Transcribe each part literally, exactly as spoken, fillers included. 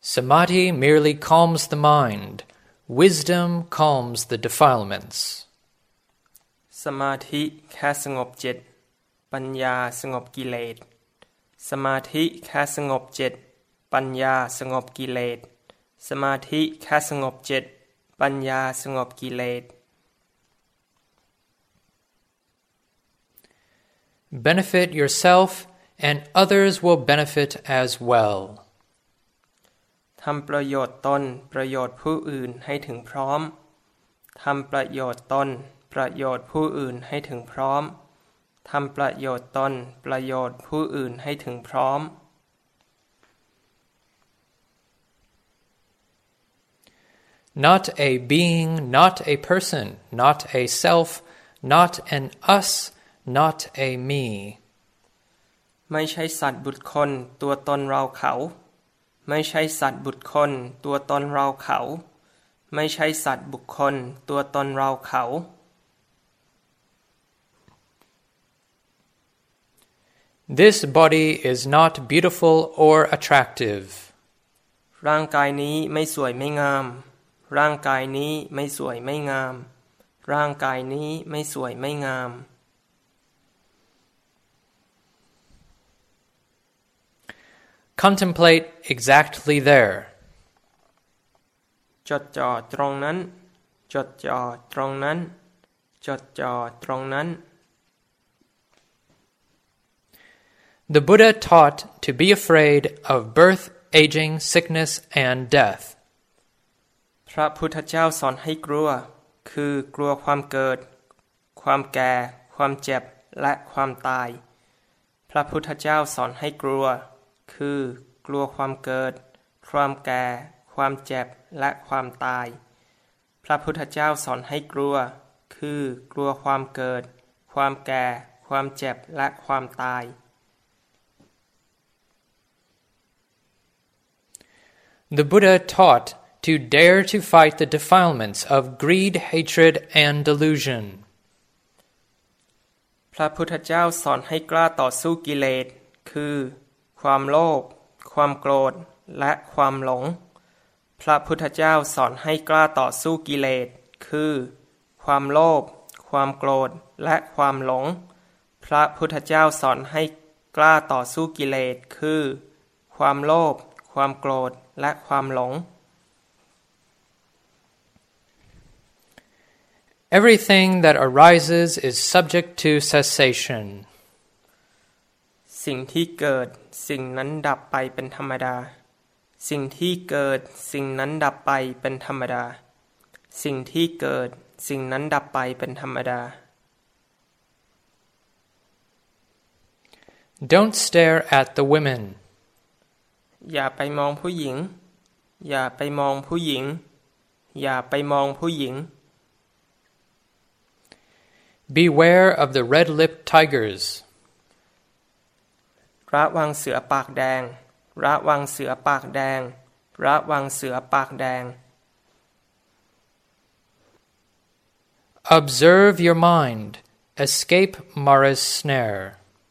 Samadhi merely calms the mind. Wisdom calms the defilements. สมาธิแค่สงบจิตปัญญาสงบกิเลสสมาธิแค่สงบจิตปัญญาสงบกิเลสสมาธิแค่สงบจิตปัญญาสงบกิเลส Benefit yourself and others will benefit as well. ทำประโยชน์ตนประโยชน์ผู้อื่นให้ถึงพร้อมทำประโยชน์ตนประโยชน์ผู้อื่นให้ถึงพร้อมทำประโยชน์ตนประโยชน์ผู้อื่นให้ถึงพร้อม Not a being, not a person, not a self, not an us, not a me. ไม่ใช่สัตว์บุคคลตัวตนเราเขาไม่ใช่สัตว์บุคคลตัวตนเราเขาไม่ใช่สัตว์บุคคลตัวตนเราเขา This body is not beautiful or attractive. ร่างกายนี้ไม่สวยไม่งามร่างกายนี้ไม่สวยไม่งามร่างกายนี้ไม่สวยไม่งาม Contemplate exactly there. จดจ่อตรงนั้นจดจ่อตรงนั้นจดจ่อตรงนั้น The Buddha taught to be afraid of birth, aging, sickness, and death. พระพุทธเจ้าสอนให้กลัวคือกลัวความเกิดความแก่ความเจ็บและความตายพระพุทธเจ้าสอนให้กลัวคือกลัวความเกิดความแก่ความเจ็บและความตายพระพุทธเจ้าสอนให้กลัวคือกลัวความเกิดความแก่ความเจ็บและความตาย The Buddha taught to dare to fight the defilements of greed, hatred, and delusion. พระพุทธเจ้าสอนให้กล้าต่อสู้กิเลสคือความโลภความโกรธและความหลงพระพุทธเจ้าสอนให้กล้าต่อสู้กิเลสคือความโลภความโกรธและความหลงพระพุทธเจ้าสอนให้กล้าต่อสู้กิเลสคือความโลภความโกรธและความหลง Everything that arises is subject to cessation. สิ่งที่เกิดสิ่งนั้นดับไปเป็นธรรมดาสิ่งที่เกิดสิ่งนั้นดับไปเป็นธรรมดาสิ่งที่เกิดสิ่งนั้นดับไปเป็นธรรมดา Don't stare at the women. อย่าไปมองผู้หญิงอย่าไปมองผู้หญิงอย่าไปมองผู้หญิง Beware of the red-lipped tigers. ระวังเสือปากแดงระวังเสือปากแดงระวังเสือปากแดง Observe your mind. Escape Mara's snare.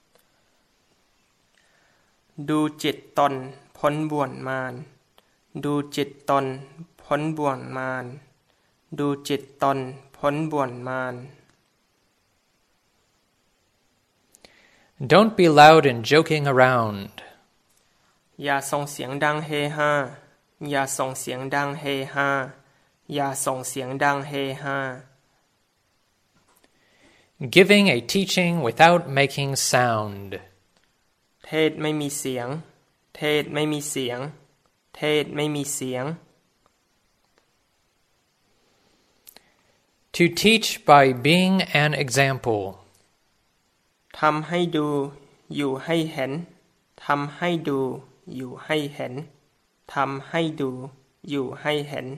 ดูจิตตนพ้นบ่วงมารดูจิตตนพ้นบ่วงมารดูจิตตนพ้นบ่วงมาร Don't be loud and joking around. อย่าส่งเสียงดังเฮฮาอย่าส่งเสียงดังเฮฮาอย่าส่งเสียงดังเฮฮา Giving a teaching without making sound. เทศไม่มีเสียงเทศไม่มีเสียงเทศไม่มีเสียง To teach by being an example. ทำให้ดูอยู่ให้เห็นทำให้ดูอยู่ให้เห็นทำให้ดูอยู่ให้เห็น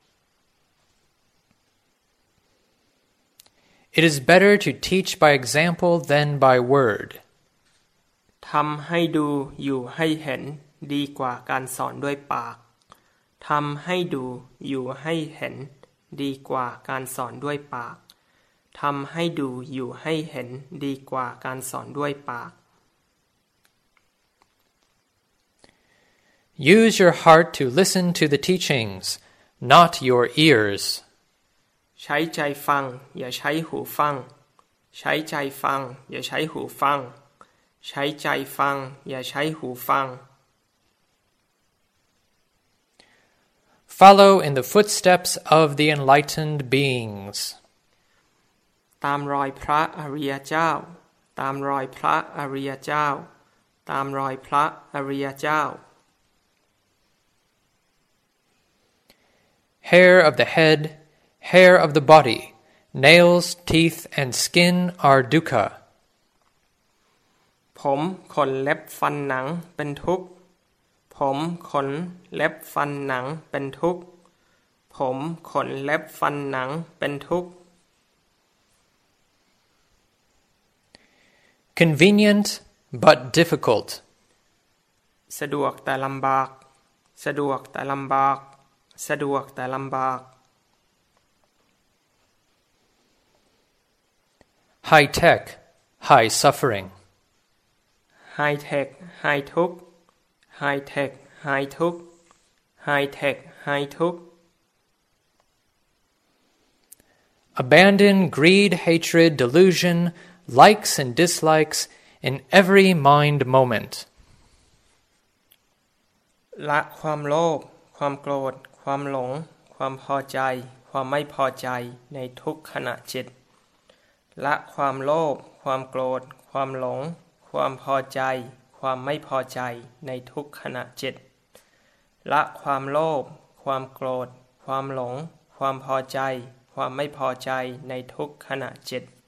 It is better to teach by example than by word. ทำให้ดูอยู่ให้เห็นดีกว่าการสอนด้วยปากทำให้ดูอยู่ให้เห็นดีกว่าการสอนด้วยปากทำให้ดูอยู่ให้เห็นดีกว่าการสอนด้วยปาก Use your heart to listen to the teachings, not your ears. ใช้ใจฟังอย่าใช้หูฟังใช้ใจฟังอย่าใช้หูฟังใช้ใจฟังอย่าใช้หูฟัง Follow in the footsteps of the enlightened beings. ตามรอยพระอริยเจ้าตามรอยพระอริยเจ้าตามรอยพระอริยเจ้า Hair of the head, hair of the body, nails, teeth, and skin are dukkha. ผมขนเล็บฟันหนังเป็นทุกข์ผมขนเล็บฟันหนังเป็นทุกข์ผมขนเล็บฟันหนังเป็นทุกข์ Convenient but difficult. สะดวกแต่ลำบากสะดวกแต่ลำบากสะดวกแต่ลำบาก High tech, high suffering. High tech high ทุกข์ High tech high ทุกข์ High tech high ทุกข์ Abandon greed, hatred, delusion, likes and dislikes in every mind moment. ละความโลภความโกรธความหลงความพอใจความไม่พอใจในทุกขณะจิตละความโลภความโกรธความหลงความพอใจความไม่พอใจในทุกขณะจิตละความโลภความโกรธความหลงความพอใจความไม่พอใจในทุกขณะจิต